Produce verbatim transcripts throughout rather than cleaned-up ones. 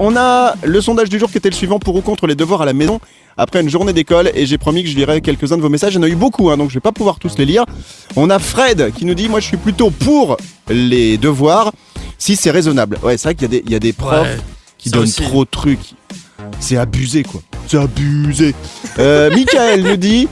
on a le sondage du jour qui était le suivant, pour ou contre les devoirs à la maison après une journée d'école, et j'ai promis que je lirais quelques-uns de vos messages. Il y en a eu beaucoup, hein, donc je vais pas pouvoir tous les lire. On a Fred qui nous dit, moi je suis plutôt pour les devoirs si c'est raisonnable. Ouais, c'est vrai qu'il y a des, il y a des profs Ouais, qui ça donnent aussi. trop de trucs. C'est abusé quoi, c'est abusé. Euh, Michael nous dit,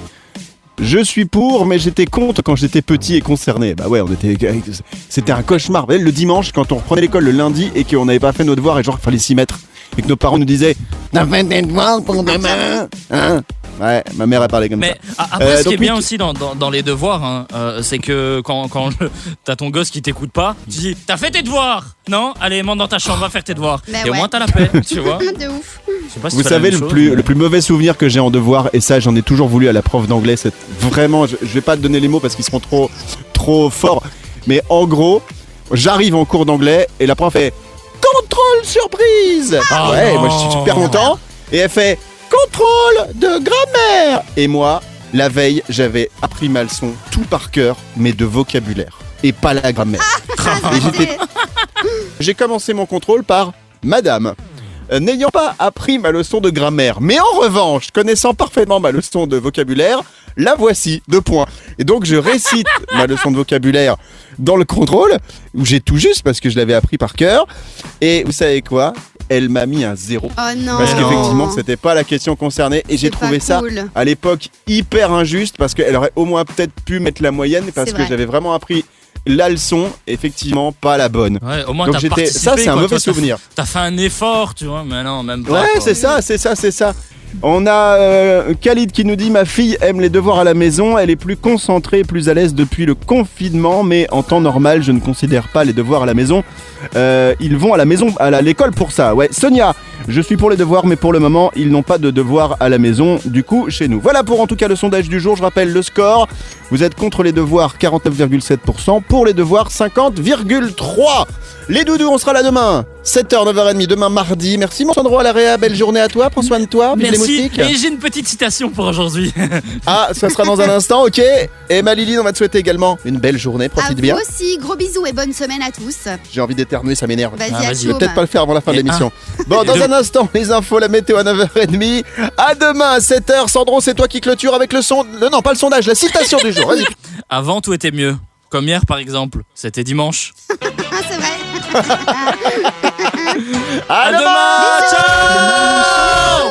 je suis pour, mais j'étais contre quand j'étais petit et concerné. Bah ouais, on était, c'était un cauchemar. Vous voyez, le dimanche, quand on reprenait l'école le lundi et qu'on n'avait pas fait nos devoirs et genre il fallait s'y mettre, et que nos parents nous disaient, t'as fait tes devoirs pour demain, hein? Ouais, ma mère a parlé comme Mais ça. a- après, Euh, ce qui donc, est bien Mick- aussi dans, dans, dans les devoirs, hein, euh, c'est que quand, quand je- t'as ton gosse qui t'écoute pas, tu dis t'as fait tes devoirs? Non? Allez, monte dans ta chambre, va faire tes devoirs. Bah et au ouais. moins t'as la paix, tu vois. De ouf. Je sais pas si Vous tu fais la savez, même le chose, plus, mais- le plus mauvais souvenir que j'ai en devoir, et ça j'en ai toujours voulu à la prof d'anglais, c'est vraiment, je, je vais pas te donner les mots parce qu'ils seront trop, trop forts, mais en gros, j'arrive en cours d'anglais et la prof fait contrôle surprise. Ah ouais, non. moi je suis super content, et elle fait contrôle de grammaire. Et moi, la veille, j'avais appris ma leçon tout par cœur, mais de vocabulaire et pas la grammaire. Et j'étais- J'ai commencé mon contrôle par Madame. Euh, N'ayant pas appris ma leçon de grammaire, mais en revanche, connaissant parfaitement ma leçon de vocabulaire, la voici, deux points. Et donc je récite ma leçon de vocabulaire dans le contrôle, où j'ai tout juste parce que je l'avais appris par cœur. Et vous savez quoi? Elle m'a mis un zéro. Oh non. Parce Mais non. qu'effectivement, c'était pas la question concernée. Et j'ai C'est trouvé pas ça cool. à l'époque hyper injuste, parce qu'elle aurait au moins peut-être pu mettre la moyenne, parce C'est que vrai. j'avais vraiment appris la leçon, effectivement pas la bonne. Ouais, au moins Donc t'as j'étais, participé. ça c'est un quoi, mauvais tu vois, t'as- souvenir. T'as fait un effort, tu vois, mais non, même pas. Ouais, quoi. c'est ça, c'est ça, c'est ça. On a euh, Khalid qui nous dit, ma fille aime les devoirs à la maison, elle est plus concentrée, plus à l'aise depuis le confinement, mais en temps normal, je ne considère pas les devoirs à la maison. Euh, ils vont à la maison, à la- l'école pour ça. Ouais, Sonia, je suis pour les devoirs, mais pour le moment, ils n'ont pas de devoirs à la maison, du coup, chez nous. Voilà pour en tout cas le sondage du jour. Je rappelle le score. Vous êtes contre les devoirs, quarante-neuf virgule sept pour cent. Pour les devoirs, cinquante virgule trois pour cent. Les doudous, on sera là demain, sept heures, neuf heures trente, demain mardi. Merci mon Sandro à la réa, belle journée à toi, prends soin de toi, vive les Merci. moustiques. Et j'ai une petite citation pour aujourd'hui. Ah, ça sera dans un instant, ok. Et ma Liline, on va te souhaiter également une belle journée, À profite vous bien. aussi, gros bisous et bonne semaine à tous. J'ai envie d'éternuer, ça m'énerve. Vas-y, Ah, à vas-y. Je vais Chaume. peut-être pas le faire avant la fin de Et l'émission. Bon, dans deux. un instant, les infos, la météo à neuf heures trente. À demain à sept heures. Sandro, c'est toi qui clôture avec le son. Le, non, pas le sondage, la citation du jour. Vas-y. Avant, tout était mieux. Comme hier, par exemple. C'était dimanche. Ah, c'est vrai. À, À demain. Ciao.